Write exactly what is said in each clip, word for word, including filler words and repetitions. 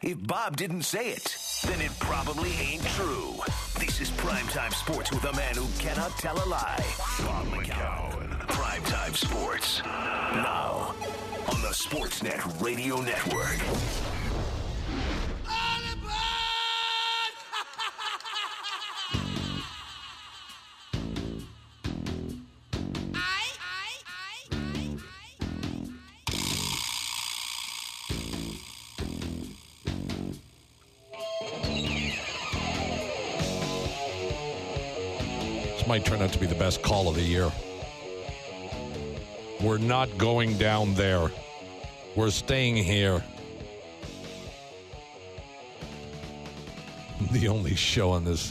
If Bob didn't say it, then it probably ain't true. This is Primetime Sports with a man who cannot tell a lie. Bob McCown. Primetime Sports. Now, on the Sportsnet Radio Network. Might turn out to be the best call of the year. We're not going down there. We're staying here. The only show on this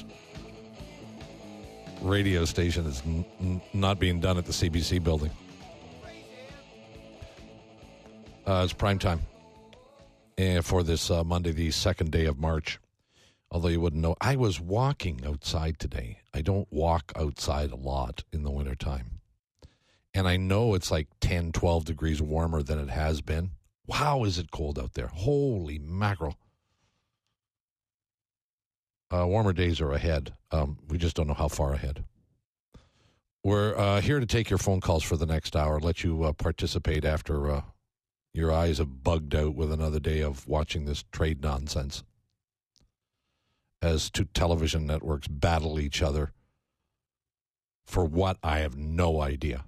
radio station is n- n- not being done at the C B C building. Uh, it's prime time and for this uh, Monday, the second day of March. Although you wouldn't know, I was walking outside today. I don't walk outside a lot in the wintertime. And I know it's like ten, twelve degrees warmer than it has been. Wow, is it cold out there? Holy mackerel. Uh, warmer days are ahead. Um, we just don't know how far ahead. We're uh, here to take your phone calls for the next hour, let you uh, participate after uh, your eyes have bugged out with another day of watching this trade nonsense. As two television networks battle each other for what, I have no idea.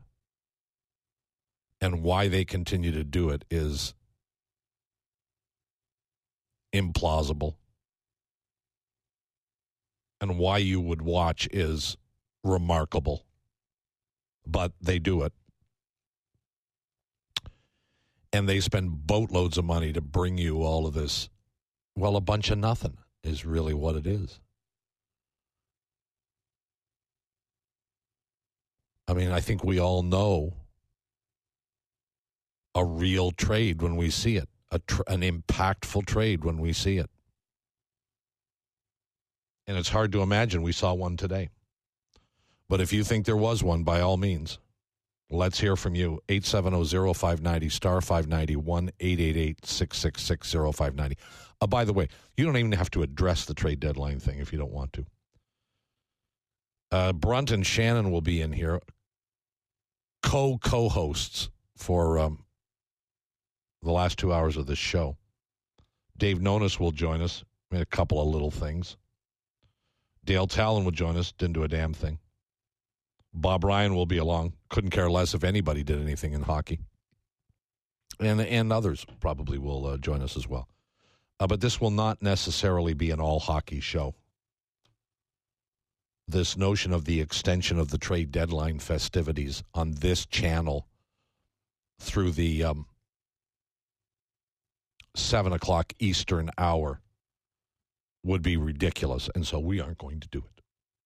And why they continue to do it is implausible. And why you would watch is remarkable. But they do it. And they spend boatloads of money to bring you all of this, well, a bunch of nothing. Is really what it is. I mean, I think we all know a real trade when we see it, a tr- an impactful trade when we see it. And it's hard to imagine we saw one today. But if you think there was one, by all means, let's hear from you. eight seven zero, zero five nine zero, star five ninety, one eight eight eight, six six six, zero five nine zero. Uh, by the way, you don't even have to address the trade deadline thing if you don't want to. Uh, Brunt and Shannon will be in here, co-co-hosts for um, the last two hours of this show. Dave Nonis will join us. Made a couple of little things. Dale Talon will join us. Didn't do a damn thing. Bob Ryan will be along. Couldn't care less if anybody did anything in hockey. And, and others probably will uh, join us as well. Uh, but this will not necessarily be an all-hockey show. This notion of the extension of the trade deadline festivities on this channel through the um, seven o'clock Eastern hour would be ridiculous, and so we aren't going to do it.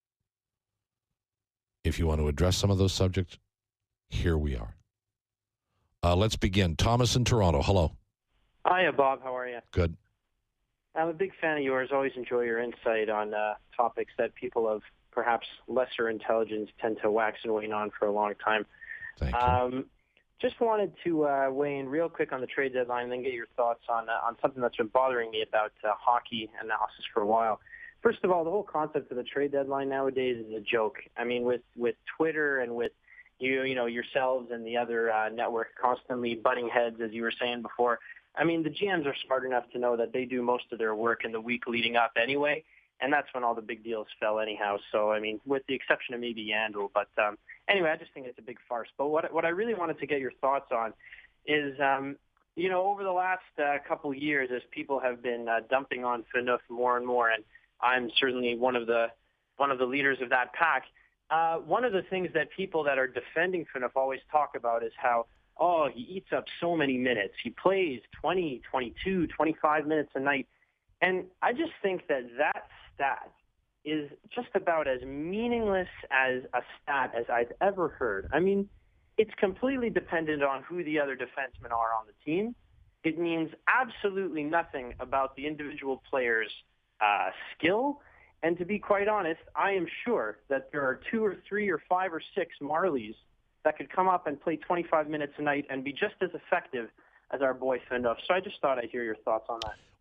If you want to address some of those subjects, here we are. Uh, let's begin. Thomas in Toronto, hello. Hiya, Bob. How are you? Good. I'm a big fan of yours. Always enjoy your insight on uh, topics that people of perhaps lesser intelligence tend to wax and wane on for a long time. Thank you. Um, just wanted to uh, weigh in real quick on the trade deadline and then get your thoughts on uh, on something that's been bothering me about uh, hockey analysis for a while. First of all, the whole concept of the trade deadline nowadays is a joke. I mean, with, with Twitter and with you, you know, yourselves and the other uh, network constantly butting heads, as you were saying before. I mean, the G Ms are smart enough to know that they do most of their work in the week leading up anyway, and that's when all the big deals fell anyhow. So, I mean, with the exception of maybe Yandel. But um, anyway, I just think it's a big farce. But what what I really wanted to get your thoughts on is, um, you know, over the last uh, couple of years, as people have been uh, dumping on Phaneuf more and more, and I'm certainly one of the one of the leaders of that pack, uh, one of the things that people that are defending Phaneuf always talk about is how, oh, he eats up so many minutes. He plays twenty, twenty-two, twenty-five minutes a night. And I just think that that stat is just about as meaningless as a stat as I've ever heard. I mean, it's completely dependent on who the other defensemen are on the team. It means absolutely nothing about the individual player's uh, skill. And to be quite honest, I am sure that there are two or three or five or six Marlies that could come up and play twenty-five minutes a night and be just as effective as our boy Phaneuf. So I just thought I'd hear your thoughts on that.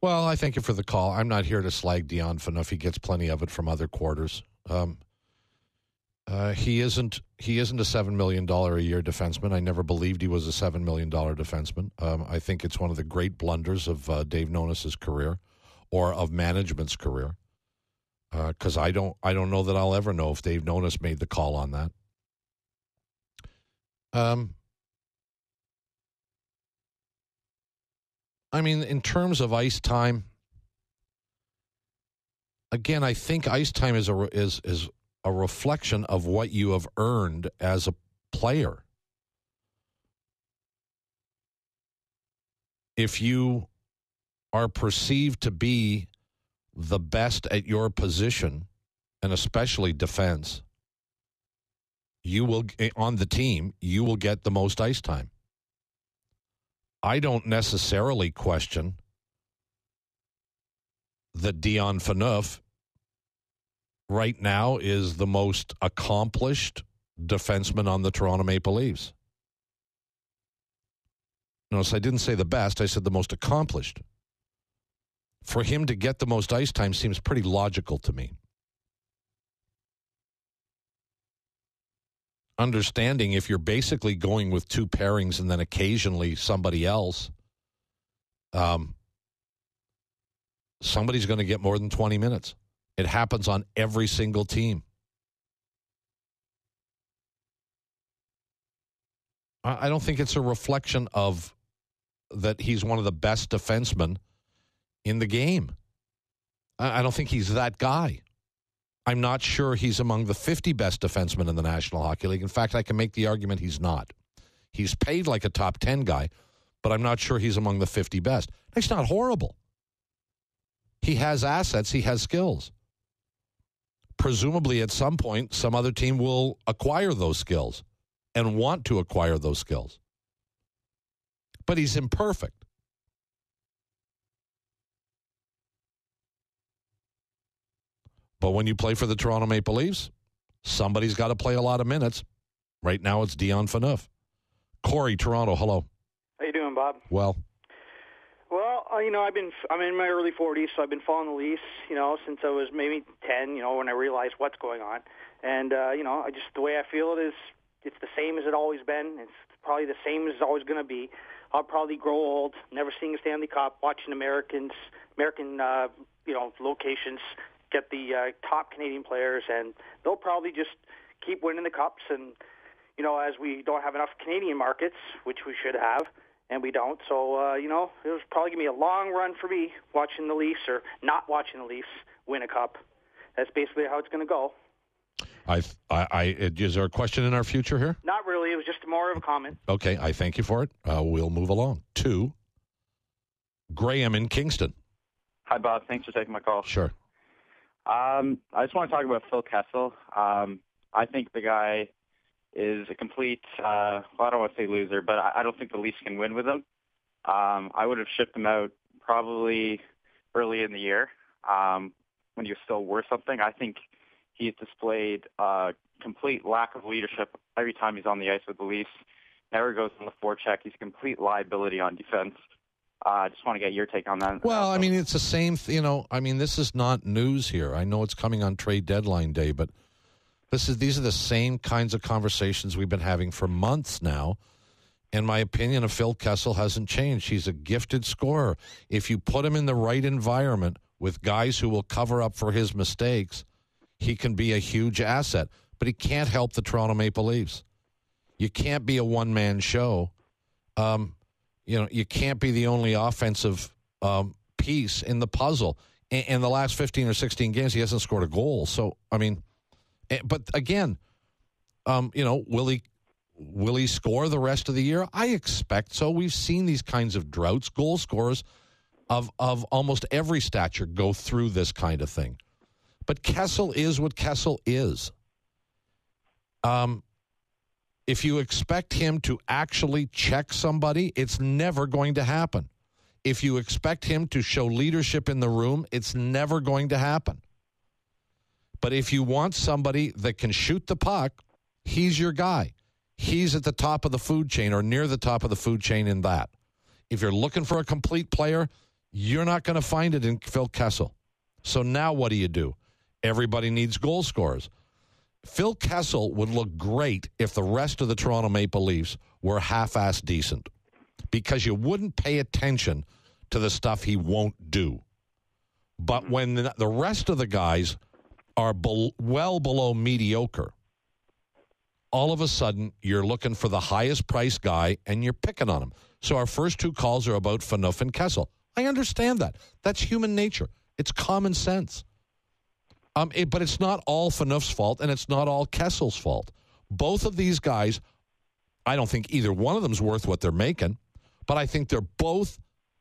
Well, I thank you for the call. I'm not here to slag Dion Phaneuf. He gets plenty of it from other quarters. Um, uh, he isn't. He isn't a seven million dollar a year defenseman. I never believed he was a seven million dollar defenseman. Um, I think it's one of the great blunders of uh, Dave Nonis's career, or of management's career. Because uh, I don't. I don't know that I'll ever know if Dave Nonis made the call on that. Um. I mean, in terms of ice time, again, I think ice time is a is is a reflection of what you have earned as a player. If you are perceived to be the best at your position, and especially defense, you will on the team, you will get the most ice time. I don't necessarily question that Dion Phaneuf right now is the most accomplished defenseman on the Toronto Maple Leafs. Notice I didn't say the best, I said the most accomplished. For him to get the most ice time seems pretty logical to me. Understanding if you're basically going with two pairings and then occasionally somebody else, um, somebody's going to get more than twenty minutes. It happens on every single team. I, I don't think it's a reflection of that he's one of the best defensemen in the game. I, I don't think he's that guy. I'm not sure he's among the fifty best defensemen in the National Hockey League. In fact, I can make the argument he's not. He's paid like a top ten guy, but I'm not sure he's among the fifty best. He's not horrible. He has assets. He has skills. Presumably, at some point, some other team will acquire those skills and want to acquire those skills. But he's imperfect. But when you play for the Toronto Maple Leafs, somebody's got to play a lot of minutes. Right now, it's Dion Phaneuf. Corey, Toronto, hello. How you doing, Bob? Well. Well, uh, you know, I've been I'm in my early forties, so I've been following the Leafs, you know, since I was maybe ten. You know, when I realized what's going on, and uh, you know, I just the way I feel it is, it's the same as it always been. It's probably the same as it's always going to be. I'll probably grow old, never seeing a Stanley Cup, watching Americans, American, uh, you know, locations. Get the uh, top Canadian players, and they'll probably just keep winning the cups. And, you know, as we don't have enough Canadian markets, which we should have, and we don't. So, uh, you know, it was probably going to be a long run for me watching the Leafs or not watching the Leafs win a cup. That's basically how it's going to go. I, I, I, is there a question in our future here? Not really. It was just more of a comment. Okay, I thank you for it. Uh, we'll move along. Two, Graham in Kingston. Hi, Bob. Thanks for taking my call. Sure. Um, I just want to talk about Phil Kessel. Um, I think the guy is a complete, uh, well, I don't want to say loser, but I, I don't think the Leafs can win with him. Um, I would have shipped him out probably early in the year um, when he was still worth something. I think he's displayed a complete lack of leadership every time he's on the ice with the Leafs. Never goes on the forecheck. He's a complete liability on defense. I uh, just want to get your take on that. Well, I mean, it's the same, th- you know, I mean, this is not news here. I know it's coming on trade deadline day, but this is these are the same kinds of conversations we've been having for months now. And my opinion of Phil Kessel hasn't changed. He's a gifted scorer. If you put him in the right environment with guys who will cover up for his mistakes, he can be a huge asset. But he can't help the Toronto Maple Leafs. You can't be a one-man show. Um You know, you can't be the only offensive um, piece in the puzzle. In, in the last fifteen or sixteen games, he hasn't scored a goal. So, I mean, but again, um, you know, will he will he score the rest of the year? I expect so. We've seen these kinds of droughts. Goal scorers of of almost every stature go through this kind of thing. But Kessel is what Kessel is. Um. If you expect him to actually check somebody, it's never going to happen. If you expect him to show leadership in the room, it's never going to happen. But if you want somebody that can shoot the puck, he's your guy. He's at the top of the food chain or near the top of the food chain in that. If you're looking for a complete player, You're not going to find it in Phil Kessel. So now what do you do? Everybody needs goal scorers. Phil Kessel would look great if the rest of the Toronto Maple Leafs were half-assed decent, because you wouldn't pay attention to the stuff he won't do. But when the, the rest of the guys are be- well below mediocre, all of a sudden you're looking for the highest price guy and you're picking on him. So our first two calls are about Phaneuf and Kessel. I understand that. That's human nature. It's common sense. Um, it, but it's not all Phaneuf's fault, and it's not all Kessel's fault. Both of these guys, I don't think either one of them's worth what they're making, but I think they're both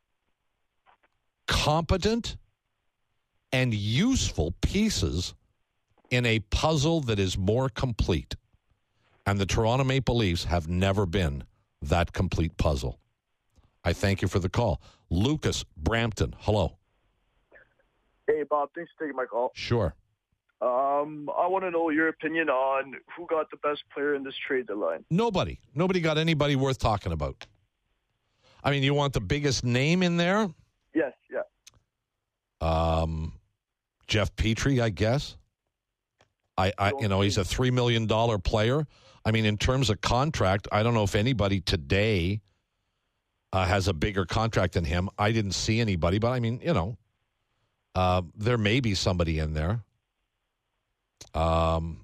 competent and useful pieces in a puzzle that is more complete. And the Toronto Maple Leafs have never been that complete puzzle. I thank you for the call. Lucas, Brampton, hello. Hey, Bob, thanks for taking my call. Sure. Um, I want to know your opinion on who got the best player in this trade deadline. Nobody. Nobody got anybody worth talking about. I mean, you want the biggest name in there? Yes, yeah. Um, Jeff Petrie, I guess. I, I you know, he's a three million dollars player. I mean, in terms of contract, I don't know if anybody today uh, has a bigger contract than him. I didn't see anybody, but I mean, you know, uh, there may be somebody in there. Um,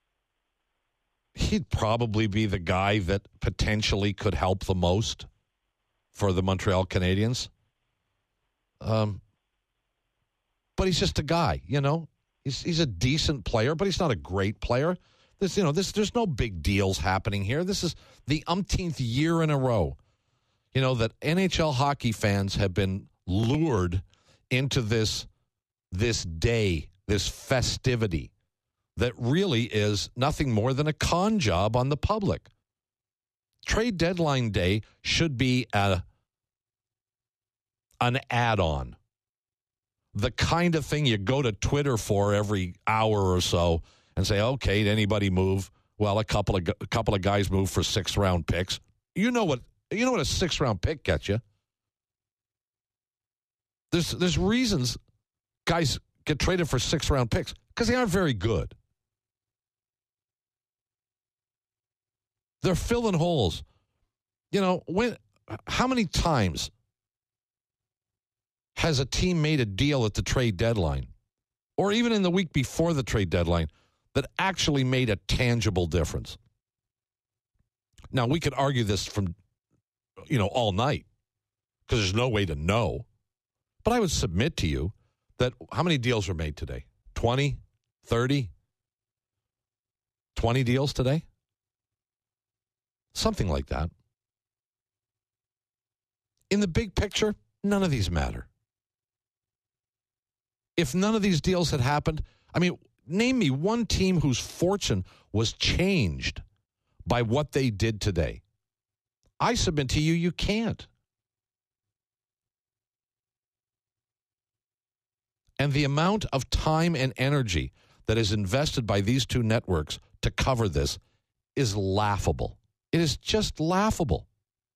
he'd probably be the guy that potentially could help the most for the Montreal Canadiens. Um, but he's just a guy, you know. He's he's a decent player, but he's not a great player. This, you know, this there's no big deals happening here. This is the umpteenth year in a row, you know, that N H L hockey fans have been lured into this this day, this festivity that really is nothing more than a con job on the public. Trade deadline day should be a an add-on. The kind of thing you go to Twitter for every hour or so and say, okay, did anybody move? Well, a couple of a couple of guys move for six round picks. You know what you know what a six round pick gets you. There's there's reasons guys get traded for six round picks, because they aren't very good. They're filling holes. You know, when how many times has a team made a deal at the trade deadline, or even in the week before the trade deadline, that actually made a tangible difference? Now, we could argue this from, you know, all night, because there's no way to know. But I would submit to you that how many deals were made today? twenty, thirty, twenty deals today? Something like that. In the big picture, none of these matter. If none of these deals had happened, I mean, name me one team whose fortune was changed by what they did today. I submit to you, you can't. And the amount of time and energy that is invested by these two networks to cover this is laughable. It is just laughable.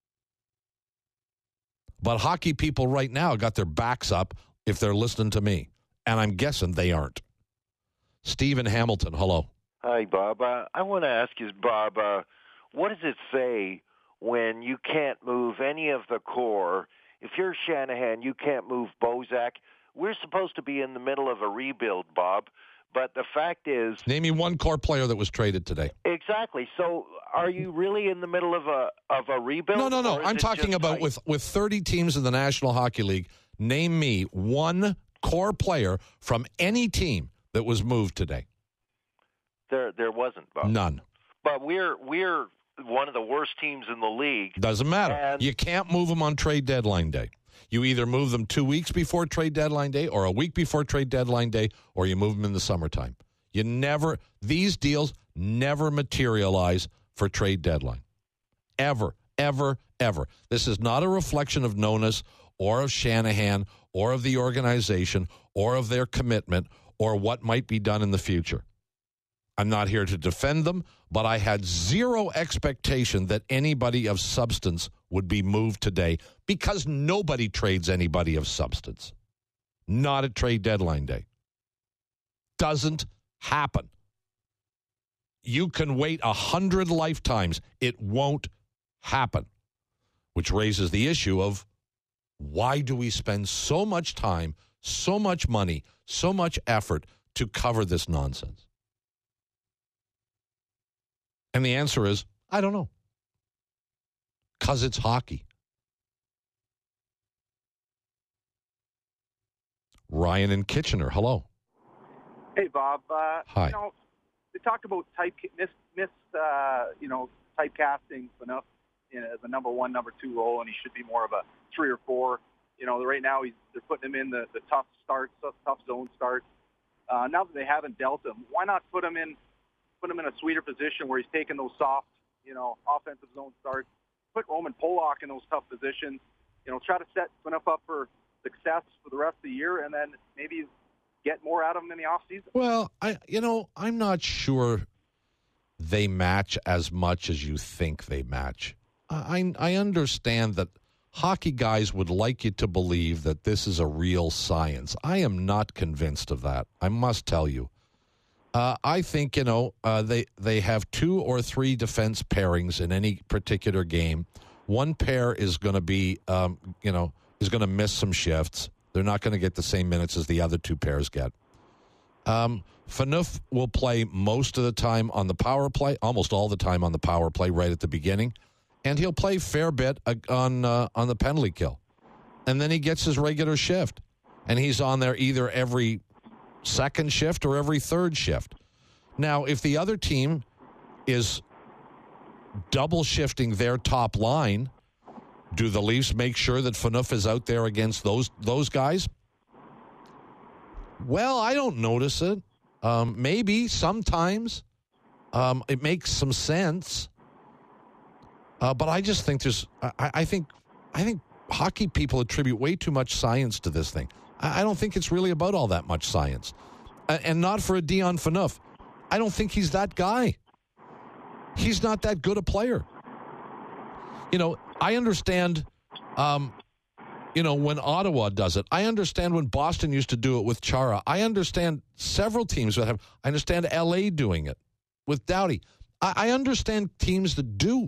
But hockey people right now got their backs up if they're listening to me. And I'm guessing they aren't. Stephen Hamilton, hello. Hi, Bob. Uh, I want to ask you, Bob, uh, what does it say when you can't move any of the core? If you're Shanahan, you can't move Bozak. We're supposed to be in the middle of a rebuild, Bob. But the fact is... Name me one core player that was traded today. Exactly. So are you really in the middle of a of a rebuild? No, no, no. I'm talking about with, with thirty teams in the National Hockey League. Name me one core player from any team that was moved today. There there wasn't, Bob. None. But we're we're one of the worst teams in the league. Doesn't matter. And you can't move them on trade deadline day. You either move them two weeks before trade deadline day or a week before trade deadline day, or you move them in the summertime. You never, these deals never materialize for trade deadline. Ever, ever, ever. This is not a reflection of Nonis or of Shanahan or of the organization or of their commitment or what might be done in the future. I'm not here to defend them, but I had zero expectation that anybody of substance would be moved today because nobody trades anybody of substance. Not at trade deadline day. Doesn't happen. You can wait a hundred lifetimes. It won't happen. Which raises the issue of why do we spend so much time, so much money, so much effort to cover this nonsense? And the answer is, I don't know. Because it's hockey. Ryan in Kitchener, hello. Hey, Bob. Uh, Hi. You know, they talked about type miss, miss uh, you know, typecasting enough in the number one, number two role, and he should be more of a three or four. You know, right now he's they're putting him in the, the tough starts, tough, tough zone starts. Uh, now that they haven't dealt him, why not put him in put him in a sweeter position where he's taking those soft, you know, offensive zone starts? Put Roman Polak in those tough positions. You know, try to set enough up for success for the rest of the year, and then maybe get more out of him in the offseason. Well, I you know, I'm not sure they match as much as you think they match. I I understand that hockey guys would like you to believe that this is a real science. I am not convinced of that. I must tell you. Uh, I think, you know, uh, they, they have two or three defense pairings in any particular game. One pair is going to be, um, you know, is going to miss some shifts. They're not going to get the same minutes as the other two pairs get. Um, Phaneuf will play most of the time on the power play, almost all the time on the power play right at the beginning. And he'll play a fair bit on uh, on the penalty kill. And then he gets his regular shift. And he's on there either every second shift or every third shift. Now, if the other team is double shifting their top line, do the Leafs make sure that Phaneuf is out there against those those guys? Well, I don't notice it. Um, maybe sometimes um, it makes some sense. Uh, but I just think there's, I, I think, I think hockey people attribute way too much science to this thing. I, I don't think it's really about all that much science, uh, and not for a Dion Phaneuf. I don't think he's that guy. He's not that good a player. You know, I understand. Um, you know, when Ottawa does it, I understand when Boston used to do it with Chara. I understand several teams that have. I understand L A doing it with Doughty. I, I understand teams that do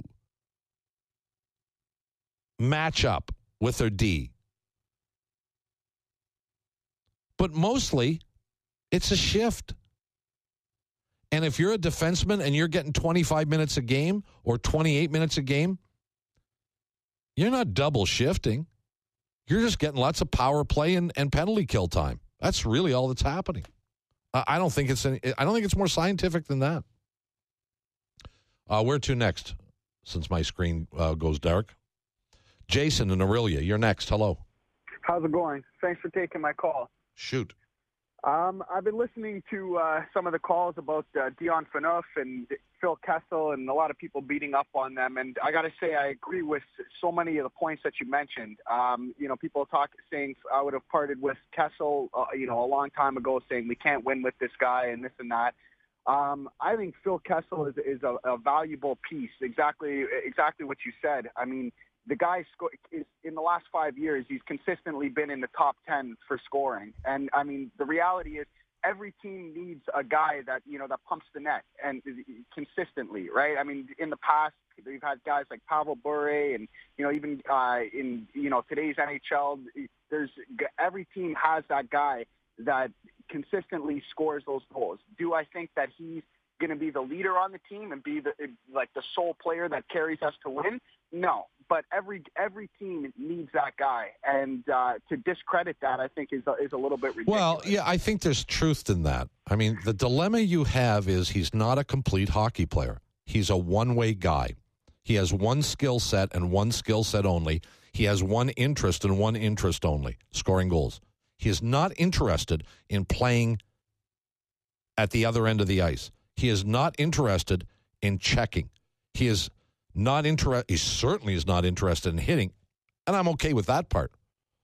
match up with their D. But mostly, it's a shift. And if you're a defenseman and you're getting twenty-five minutes a game or twenty-eight minutes a game, you're not double shifting. You're just getting lots of power play and, and penalty kill time. That's really all that's happening. Uh, I don't think it's any, I don't think it's more scientific than that. Uh, where to next? Since my screen uh, goes dark. Jason in Aurelia, you're next. Hello. How's it going? Thanks for taking my call. Shoot. Um, I've been listening to uh, some of the calls about uh, Dion Phaneuf and Phil Kessel and a lot of people beating up on them. And I got to say, I agree with so many of the points that you mentioned. Um, you know, people talk saying I would have parted with Kessel, uh, you know, a long time ago, saying we can't win with this guy and this and that. Um, I think Phil Kessel is, is a, a valuable piece. Exactly, exactly what you said. I mean, the guy sco- is in the last five years, he's consistently been in the top ten for scoring. And I mean, the reality is every team needs a guy that, you know, that pumps the net and consistently, right? I mean, in the past, we've had guys like Pavel Bure and, you know, even uh, in, you know, today's N H L, there's every team has that guy that consistently scores those goals. Do I think that he's going to be the leader on the team and be the like the sole player that carries us to win? No, but every every team needs that guy, and uh, to discredit that, I think, is a, is a little bit ridiculous. Well, yeah, I think there's truth in that. I mean, the dilemma you have is he's not a complete hockey player. He's a one-way guy. He has one skill set and one skill set only. He has one interest and one interest only, scoring goals. He is not interested in playing at the other end of the ice. He is not interested in checking. He is not interested. He certainly is not interested in hitting, and I'm okay with that part.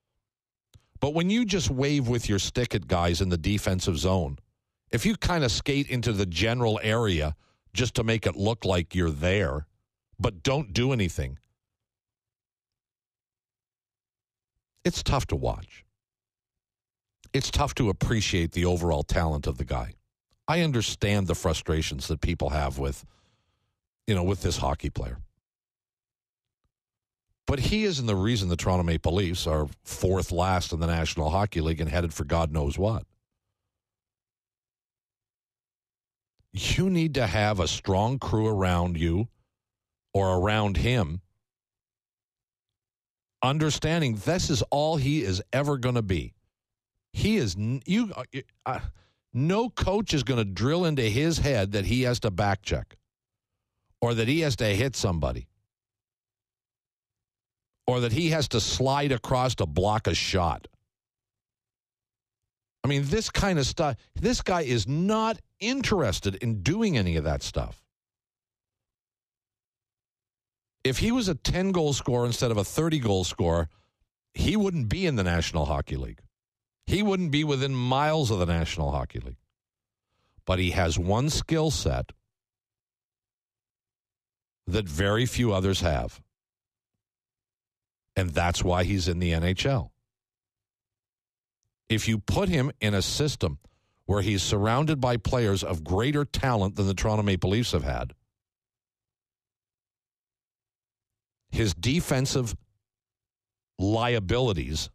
But when you just wave with your stick at guys in the defensive zone, if you kind of skate into the general area just to make it look like you're there, but don't do anything, it's tough to watch. It's tough to appreciate the overall talent of the guy. I understand the frustrations that people have with, you know, with this hockey player. But he isn't the reason the Toronto Maple Leafs are fourth last in the National Hockey League and headed for God knows what. You need to have a strong crew around you or around him, understanding this is all he is ever going to be. He is you. Uh, no coach is going to drill into his head that he has to back check, or that he has to hit somebody, or that he has to slide across to block a shot. I mean, this kind of stuff. This guy is not interested in doing any of that stuff. If he was a ten-goal scorer instead of a thirty-goal scorer, he wouldn't be in the National Hockey League. He wouldn't be within miles of the National Hockey League. But he has one skill set that very few others have. And that's why he's in the N H L. If you put him in a system where he's surrounded by players of greater talent than the Toronto Maple Leafs have had, his defensive liabilities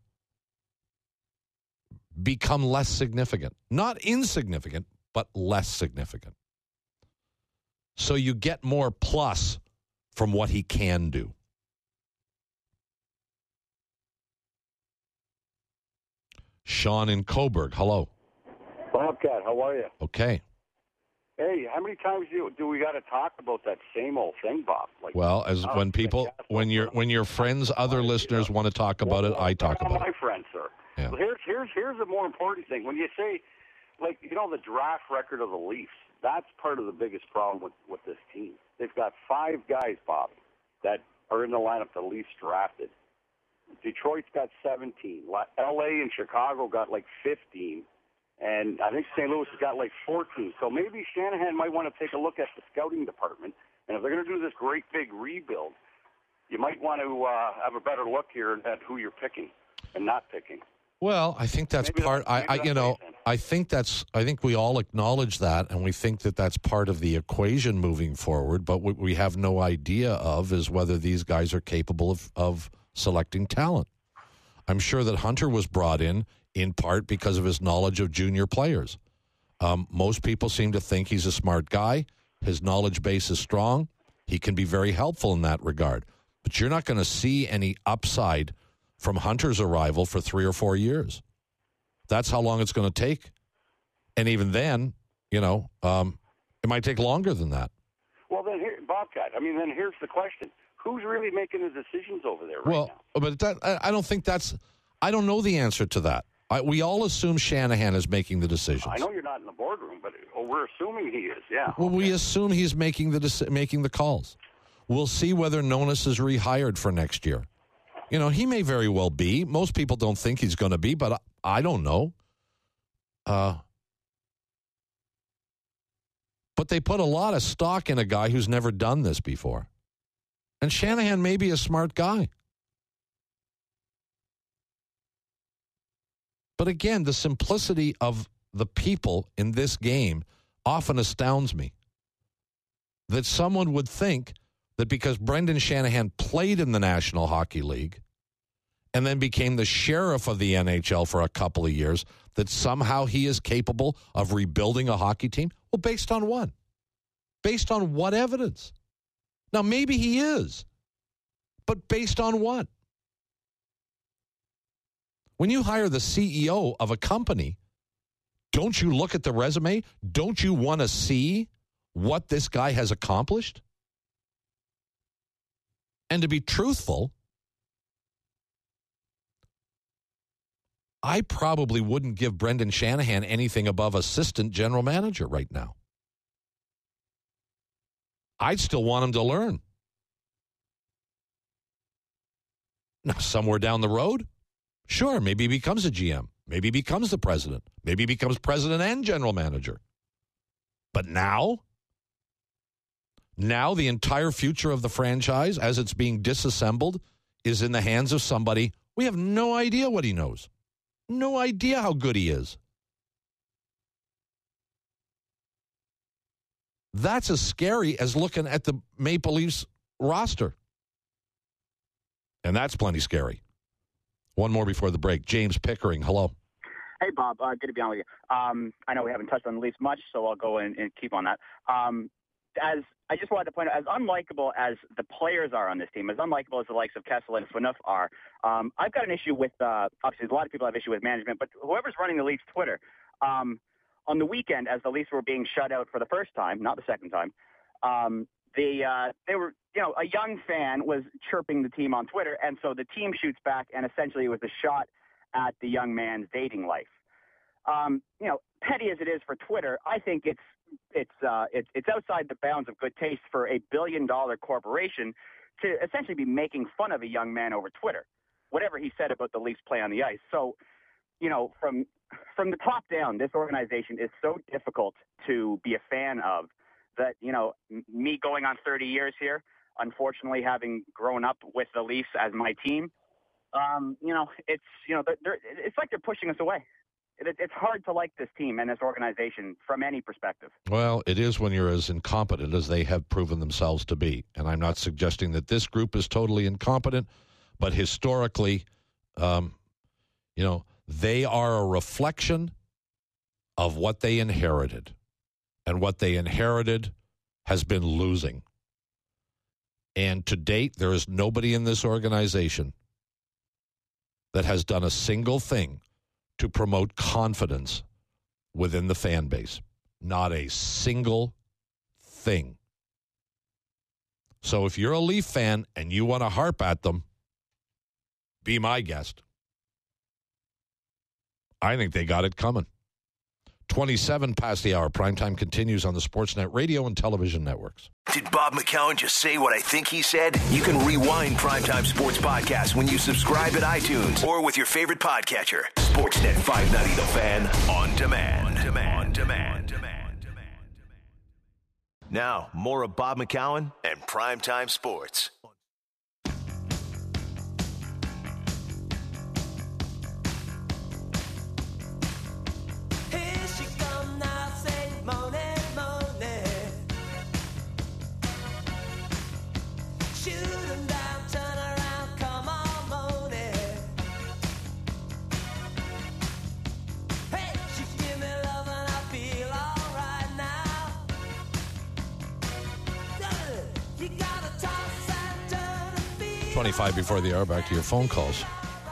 become less significant. Not insignificant, but less significant. So you get more plus from what he can do. Sean in Coburg, hello. Bobcat, how are you? Okay. Hey, how many times do, do we got to talk about that same old thing, Bob? Like, well, as when people, when your when your friends, other listeners want to talk about it, I talk about it. My friends, sir. Yeah. Well, here's here's here's the more important thing. When you say, like, you know, the draft record of the Leafs, that's part of the biggest problem with with this team. They've got five guys, Bob, that are in the lineup the Leafs drafted. Detroit's got seventeen. L A and Chicago got like fifteen. And I think Saint Louis has got like fourteen. So maybe Shanahan might want to take a look at the scouting department. And if they're going to do this great big rebuild, you might want to uh, have a better look here at who you're picking and not picking. Well, I think that's maybe part. That's, I, I you know, I think that's. I think we all acknowledge that, and we think that that's part of the equation moving forward. But what we have no idea of is whether these guys are capable of, of selecting talent. I'm sure that Hunter was brought in in part because of his knowledge of junior players. Um, most people seem to think he's a smart guy. His knowledge base is strong. He can be very helpful in that regard. But you're not going to see any upside from Hunter's arrival for three or four years. That's how long it's going to take. And even then, you know, um, it might take longer than that. Well, then, here, Bobcat, I mean, then here's the question. Who's really making the decisions over there right well, now? But that, I, I don't think that's – I don't know the answer to that. I, we all assume Shanahan is making the decisions. I know you're not in the boardroom, but oh, we're assuming he is, yeah. Well, okay. we assume he's making the deci- making the calls. We'll see whether Nonis is rehired for next year. You know, he may very well be. Most people don't think he's going to be, but I, I don't know. Uh, but they put a lot of stock in a guy who's never done this before. And Shanahan may be a smart guy. But again, the simplicity of the people in this game often astounds me. That someone would think that because Brendan Shanahan played in the National Hockey League and then became the sheriff of the N H L for a couple of years, that somehow he is capable of rebuilding a hockey team? Well, based on what? Based on what evidence? Now, maybe he is, but based on what? When you hire the C E O of a company, don't you look at the resume? Don't you want to see what this guy has accomplished? And to be truthful, I probably wouldn't give Brendan Shanahan anything above assistant general manager right now. I'd still want him to learn. Now, somewhere down the road, sure, maybe he becomes a G M. Maybe he becomes the president. Maybe he becomes president and general manager. But now, now the entire future of the franchise, as it's being disassembled, is in the hands of somebody We have no idea what he knows. No idea how good he is. That's as scary as looking at the Maple Leafs roster. And that's plenty scary. One more before the break. James Pickering, hello. Hey, Bob. Uh, good to be on with you. Um, I know we haven't touched on the Leafs much, so I'll go in and keep on that. Um, as I just wanted to point out, as unlikable as the players are on this team, as unlikable as the likes of Kessel and Phaneuf are, um, I've got an issue with, uh, obviously a lot of people have issue with management, but whoever's running the Leafs Twitter, um, on the weekend, as the Leafs were being shut out for the first time, not the second time, um, they, uh, they were, you know, a young fan was chirping the team on Twitter, and so the team shoots back, and essentially it was a shot at the young man's dating life. Um, you know, petty as it is for Twitter, I think it's it's uh, it's it's outside the bounds of good taste for a billion-dollar corporation to essentially be making fun of a young man over Twitter, whatever he said about the Leafs play on the ice. So, you know, from from the top down, this organization is so difficult to be a fan of that, you know, m- me going on thirty years here, unfortunately having grown up with the Leafs as my team, um, you know, it's, you know, they're, they're, it's like they're pushing us away. It, it's hard to like this team and this organization from any perspective. Well, it is when you're as incompetent as they have proven themselves to be. And I'm not suggesting that this group is totally incompetent, but historically, um, you know, they are a reflection of what they inherited. And what they inherited has been losing. And to date, there is nobody in this organization that has done a single thing to promote confidence within the fan base. Not a single thing. So if you're a Leaf fan and you want to harp at them, be my guest. I think they got it coming. twenty-seven past the hour. Primetime continues on the Sportsnet radio and television networks. Did Bob McCown just say what I think he said? You can rewind Primetime Sports Podcast when you subscribe at iTunes or with your favorite podcatcher. Sportsnet five ninety The Fan on demand. On demand. On demand. demand. Now, more of Bob McCown and Primetime Sports. twenty-five before the hour. Back to your phone calls.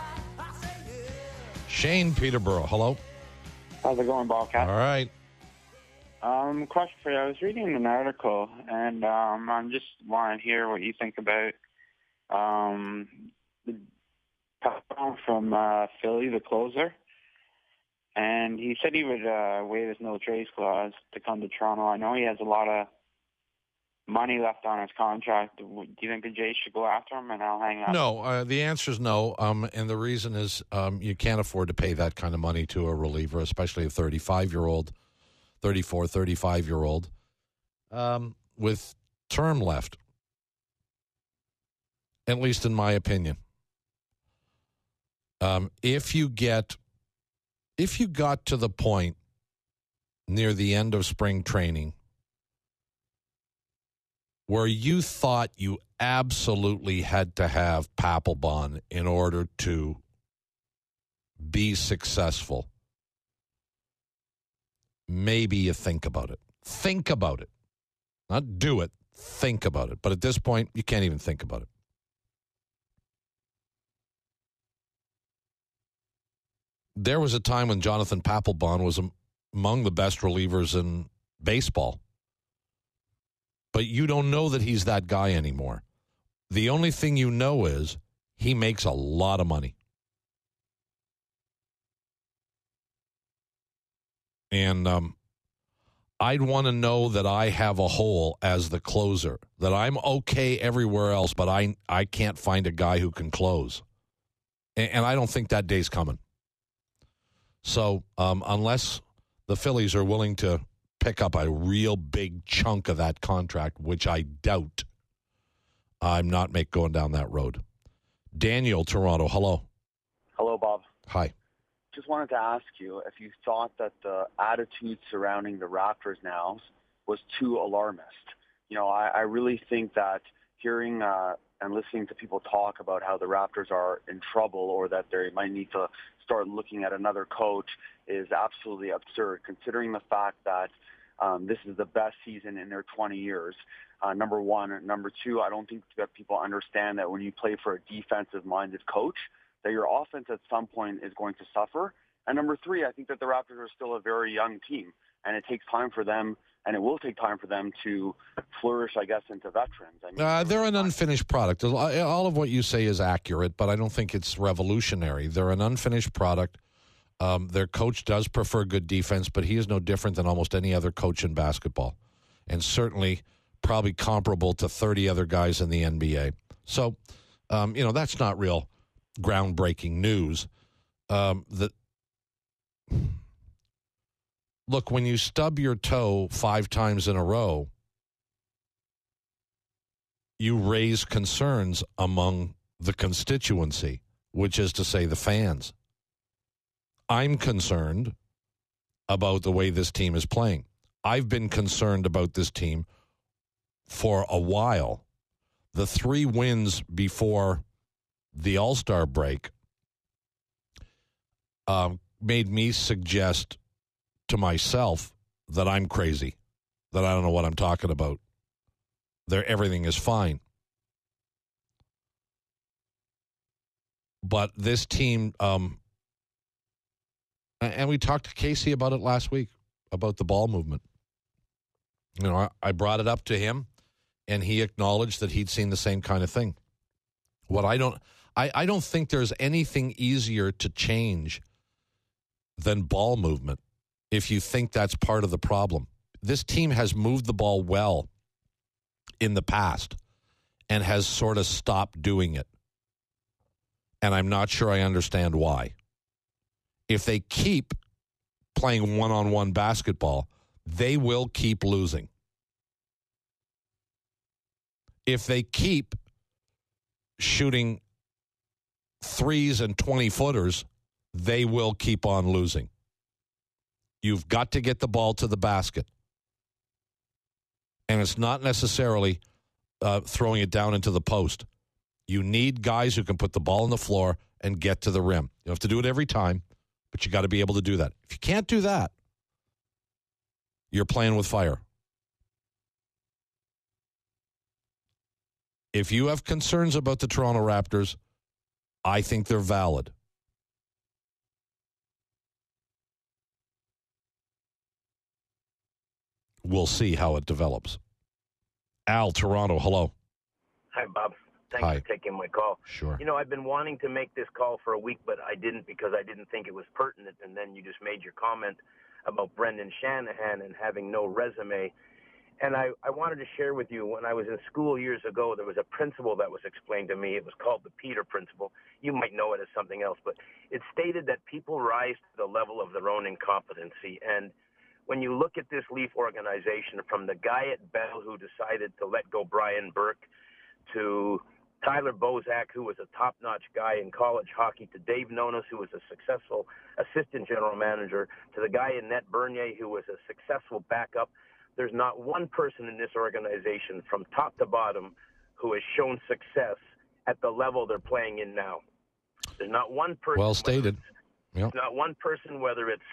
Shane Peterborough, hello. How's it going, Ballcat? All right. Um, question for you. I was reading an article, and um, I'm just want to hear what you think about um, the from uh, Philly, the closer. And he said he would uh, waive his no trades clause to come to Toronto. I know he has a lot of money left on his contract. Do you think the Jays should go after him, and I'll hang up? No, uh, the answer is no, um, and the reason is um, you can't afford to pay that kind of money to a reliever, especially a thirty-five-year-old, thirty-four, thirty-five-year-old um, with term left, at least in my opinion. Um, if you get, if you got to the point near the end of spring training where you thought you absolutely had to have Papelbon in order to be successful, maybe you think about it. Think about it. Not do it. Think about it. But at this point, you can't even think about it. There was a time when Jonathan Papelbon was among the best relievers in baseball. But you don't know that he's that guy anymore. The only thing you know is he makes a lot of money. And um, I'd want to know that I have a hole as the closer, that I'm okay everywhere else, but I I can't find a guy who can close. And, and I don't think that day's coming. So um, unless the Phillies are willing to pick up a real big chunk of that contract, which I doubt, I'm not make going down that road. Daniel, Toronto, hello. Bob. Hi. Just wanted to ask you if you thought that the attitude surrounding the Raptors now was too alarmist. You know, I, I really think that hearing uh, and listening to people talk about how the Raptors are in trouble or that they might need to start looking at another coach is absolutely absurd, considering the fact that um, this is the best season in their twenty years. Uh, number one. Number two, I don't think that people understand that when you play for a defensive-minded coach, that your offense at some point is going to suffer. And number three, I think that the Raptors are still a very young team, and it takes time for them, and it will take time for them to flourish, I guess, into veterans. I mean, uh, they're an unfinished product. All of what you say is accurate, but I don't think it's revolutionary. They're an unfinished product. Um, their coach does prefer good defense, but he is no different than almost any other coach in basketball, and certainly probably comparable to thirty other guys in the N B A. So, um, you know, that's not real groundbreaking news. Um, the, look, when you stub your toe five times in a row, you raise concerns among the constituency, which is to say the fans. I'm concerned about the way this team is playing. I've been concerned about this team for a while. The three wins before the All-Star break um, made me suggest to myself that I'm crazy, that I don't know what I'm talking about. There, everything is fine. But this team, um, and we talked to Casey about it last week, about the ball movement. You know, I, I brought it up to him, and he acknowledged that he'd seen the same kind of thing. What I don't, I, I don't think there's anything easier to change than ball movement if you think that's part of the problem. This team has moved the ball well in the past and has sort of stopped doing it. And I'm not sure I understand why. If they keep playing one-on-one basketball, they will keep losing. If they keep shooting threes and twenty-footers, they will keep on losing. You've got to get the ball to the basket. And it's not necessarily uh, throwing it down into the post. You need guys who can put the ball on the floor and get to the rim. You don't have to do it every time, but you got to be able to do that. If you can't do that, you're playing with fire. If you have concerns about the Toronto Raptors, I think they're valid. We'll see how it develops. Al, Toronto, hello. Hi, Bob. Thanks Hi. for taking my call. Sure. You know, I've been wanting to make this call for a week, but I didn't because I didn't think it was pertinent, and then you just made your comment about Brendan Shanahan and having no resume. And I, I wanted to share with you, when I was in school years ago, there was a principle that was explained to me. It was called the Peter Principle. You might know it as something else, but it stated that people rise to the level of their own incompetency. And when you look at this Leaf organization, from the guy at Bell who decided to let go Brian Burke, to Tyler Bozak, who was a top-notch guy in college hockey, to Dave Nonis, who was a successful assistant general manager, to the guy in Net Bernier, who was a successful backup, there's not one person in this organization from top to bottom who has shown success at the level they're playing in now. There's not one person. Well stated. There's not one person, whether it's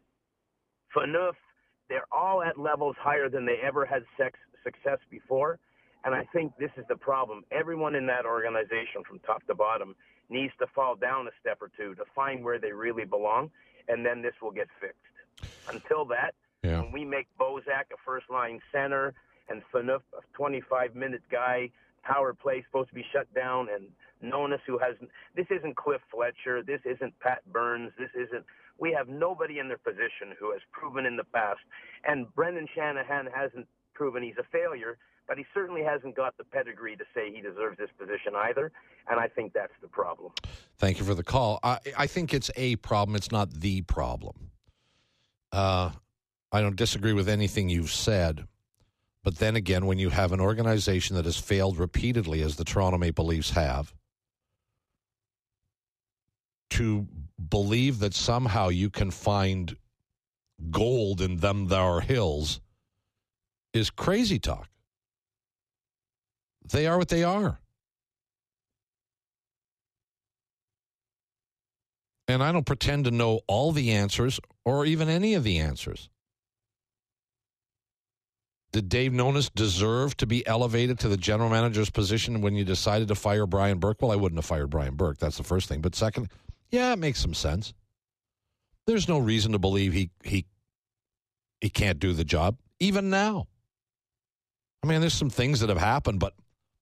Phaneuf, they're all at levels higher than they ever had sex, success before. And I think this is the problem. Everyone in that organization from top to bottom needs to fall down a step or two to find where they really belong, and then this will get fixed. Until that, yeah. when we make Bozak a first-line center and Phaneuf a twenty-five minute guy, power play supposed to be shut down, and Nonis, who has – this isn't Cliff Fletcher. This isn't Pat Burns. This isn't – we have nobody in their position who has proven in the past. And Brendan Shanahan hasn't proven he's a failure, but he certainly hasn't got the pedigree to say he deserves this position either, and I think that's the problem. Thank you for the call. I, I think it's a problem. It's not the problem. Uh, I don't disagree with anything you've said, but then again, when you have an organization that has failed repeatedly, as the Toronto Maple Leafs have, to believe that somehow you can find gold in them thar hills is crazy talk. They are what they are. And I don't pretend to know all the answers or even any of the answers. Did Dave Nonis deserve to be elevated to the general manager's position when you decided to fire Brian Burke? Well, I wouldn't have fired Brian Burke. That's the first thing. But second, yeah, it makes some sense. There's no reason to believe he he he can't do the job, even now. I mean, there's some things that have happened, but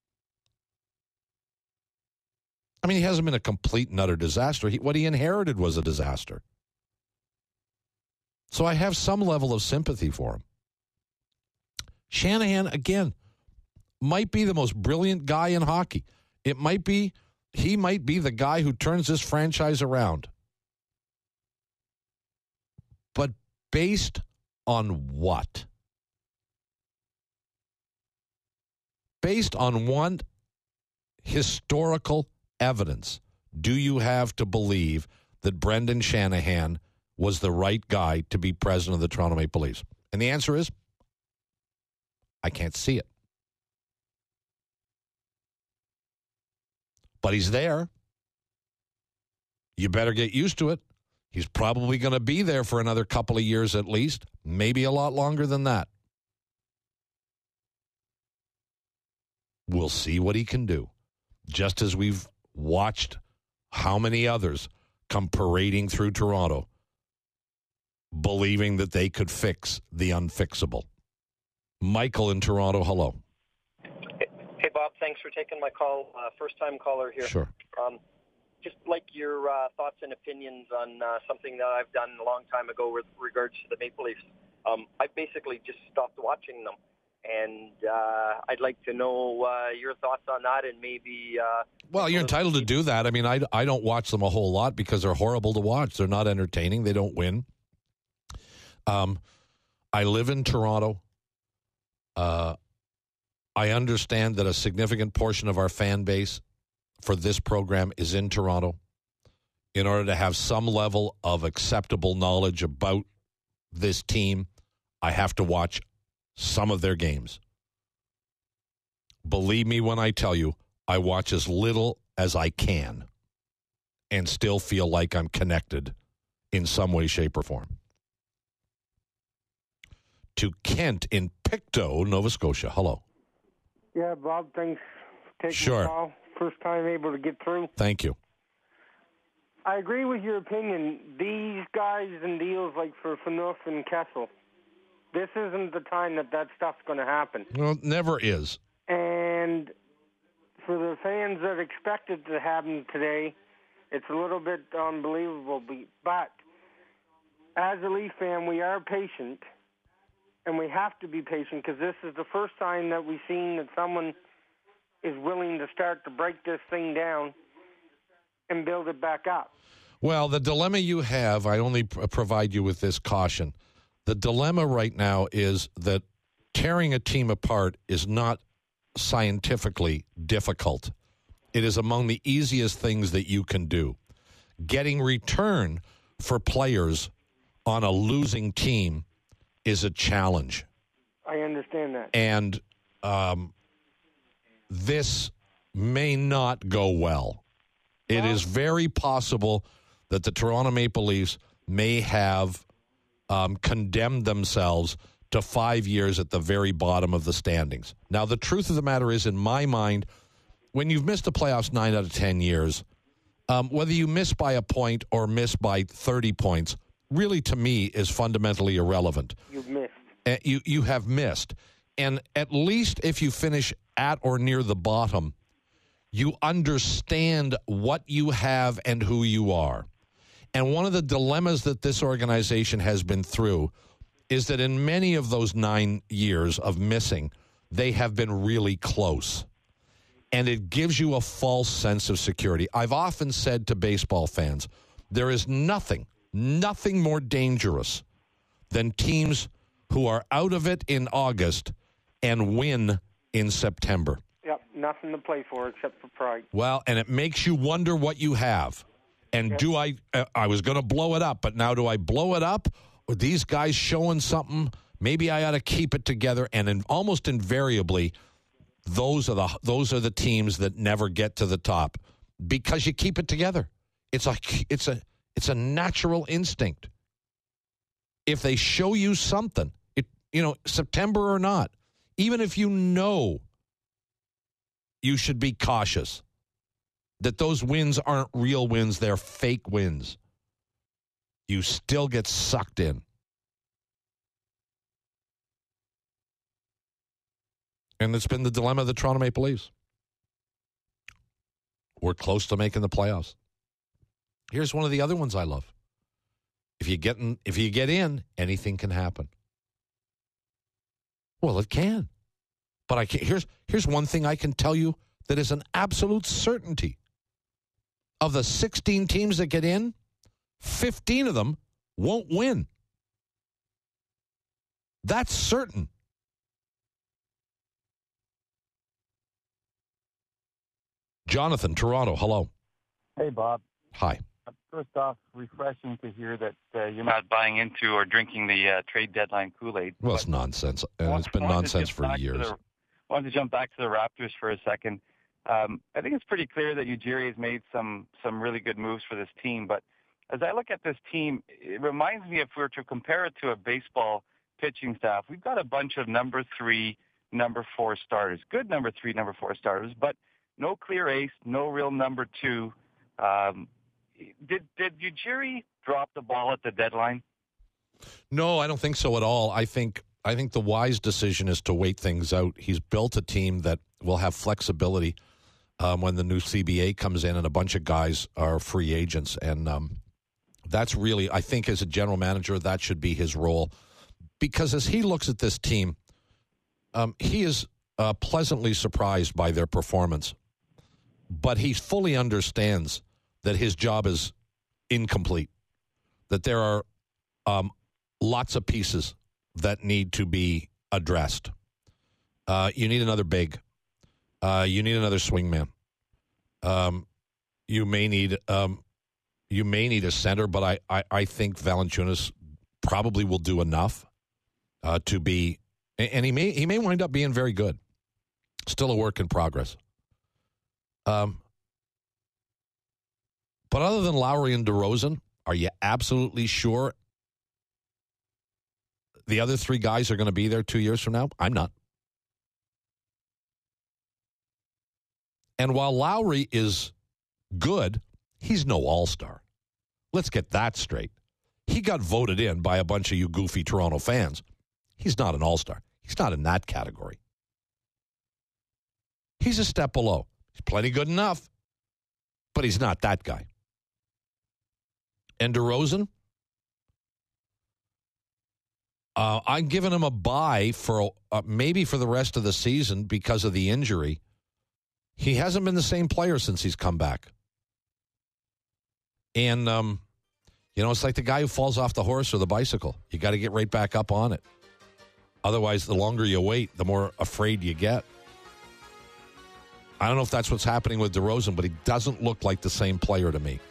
I mean, he hasn't been a complete and utter disaster. He, what he inherited was a disaster. So I have some level of sympathy for him. Shanahan, again, might be the most brilliant guy in hockey. It might be, he might be the guy who turns this franchise around. But based on what? Based on what historical evidence do you have to believe that Brendan Shanahan was the right guy to be president of the Toronto Maple Leafs? And the answer is, I can't see it. But he's there. You better get used to it. He's probably going to be there for another couple of years at least, maybe a lot longer than that. We'll see what he can do. Just as we've watched how many others come parading through Toronto, believing that they could fix the unfixable. Michael in Toronto, hello. Hey, Bob, thanks for taking my call. Uh, first-time caller here. Sure. Um, just like your uh, thoughts and opinions on uh, something that I've done a long time ago with regards to the Maple Leafs. Um, I basically just stopped watching them, and uh, I'd like to know uh, your thoughts on that and maybe... Uh, well, you're entitled to do that. I mean, I, I don't watch them a whole lot because they're horrible to watch. They're not entertaining. They don't win. Um, I live in Toronto. Uh, I understand that a significant portion of our fan base for this program is in Toronto. In order to have some level of acceptable knowledge about this team, I have to watch some of their games. Believe me when I tell you, I watch as little as I can and still feel like I'm connected in some way, shape, or form. To Kent in Pictou, Nova Scotia. Hello. Yeah, Bob, thanks for taking Sure. the call. First time able to get through. Thank you. I agree with your opinion. These guys and deals like for Phaneuf and Kessel, this isn't the time that that stuff's going to happen. Well, it never is. And for the fans that expect it to happen today, it's a little bit unbelievable. But as a Leaf fan, we are patient. And we have to be patient because this is the first time that we've seen that someone is willing to start to break this thing down and build it back up. Well, the dilemma you have, I only pr- provide you with this caution. The dilemma right now is that tearing a team apart is not scientifically difficult. It is among the easiest things that you can do. Getting return for players on a losing team is a challenge. I understand that. And um, this may not go well. It is very possible that the Toronto Maple Leafs may have um, condemned themselves to five years at the very bottom of the standings. Now, the truth of the matter is, in my mind, when you've missed the playoffs nine out of ten years, um, whether you miss by a point or miss by thirty points, really, to me, is fundamentally irrelevant. You've missed. Uh, you, you have missed. And at least if you finish at or near the bottom, you understand what you have and who you are. And one of the dilemmas that this organization has been through is that in many of those nine years of missing, they have been really close. And it gives you a false sense of security. I've often said to baseball fans, there is nothing, nothing more dangerous than teams who are out of it in August and win in September. Yep, nothing to play for except for pride. Well, and it makes you wonder what you have. And yeah. do I, uh, I was going to blow it up, but now do I blow it up? Or these guys showing something? Maybe I ought to keep it together. And in, almost invariably, those are the those are the teams that never get to the top because you keep it together. It's like it's a it's a natural instinct. If they show you something, it you know, September or not, even if you know you should be cautious that those wins aren't real wins, they're fake wins, you still get sucked in. And it's been the dilemma of the Toronto Maple Leafs. We're close to making the playoffs. Here's one of the other ones I love. If you get in, if you get in, anything can happen. Well, it can. But I can't. Here's, here's one thing I can tell you that is an absolute certainty. Of the sixteen teams that get in, fifteen of them won't win. That's certain. Jonathan, Toronto, hello. Hey, Bob. Hi. First off, refreshing to hear that uh, you're not buying into or drinking the uh, trade deadline Kool-Aid. Well, it's nonsense, and it's been nonsense for years. I wanted to jump back to the Raptors for a second. Um, I think it's pretty clear that Ujiri has made some some really good moves for this team, but as I look at this team, it reminds me if we were to compare it to a baseball pitching staff, we've got a bunch of number three, number four starters, good number three, number four starters, but no clear ace, no real number two. Um, did did Ujiri drop the ball at the deadline? No, I don't think so at all. I think I think the wise decision is to wait things out. He's built a team that will have flexibility um, when the new C B A comes in and a bunch of guys are free agents. And um, that's really, I think as a general manager, that should be his role. Because as he looks at this team, um, he is uh, pleasantly surprised by their performance. But he fully understands that his job is incomplete, that there are um, lots of pieces that need to be addressed. Uh, you need another big. Uh, you need another swingman. Um, you may need um, you may need a center, but I, I, I think Valanciunas probably will do enough uh, to be, and he may he may wind up being very good. Still a work in progress. Um, but other than Lowry and DeRozan, are you absolutely sure the other three guys are going to be there two years from now? I'm not. And while Lowry is good, he's no all-star. Let's get that straight. He got voted in by a bunch of you goofy Toronto fans. He's not an all-star. He's not in that category. He's a step below. He's plenty good enough, but he's not that guy. And DeRozan, uh, I'm giving him a bye for uh, maybe for the rest of the season because of the injury. He hasn't been the same player since he's come back. And, um, you know, it's like the guy who falls off the horse or the bicycle. You got to get right back up on it. Otherwise, the longer you wait, the more afraid you get. I don't know if that's what's happening with DeRozan, but he doesn't look like the same player to me.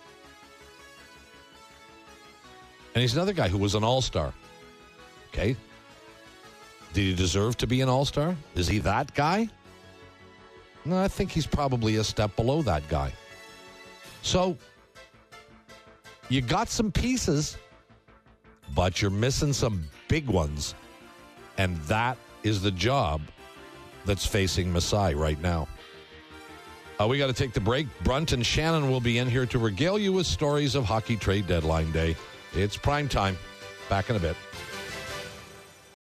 And he's another guy who was an all-star. Okay. Did he deserve to be an all-star? Is he that guy? No, I think he's probably a step below that guy. So, you got some pieces, but you're missing some big ones. And that is the job that's facing Masai right now. Uh, we got to take the break. Brunt and Shannon will be in here to regale you with stories of hockey trade deadline day. It's prime time. Back in a bit.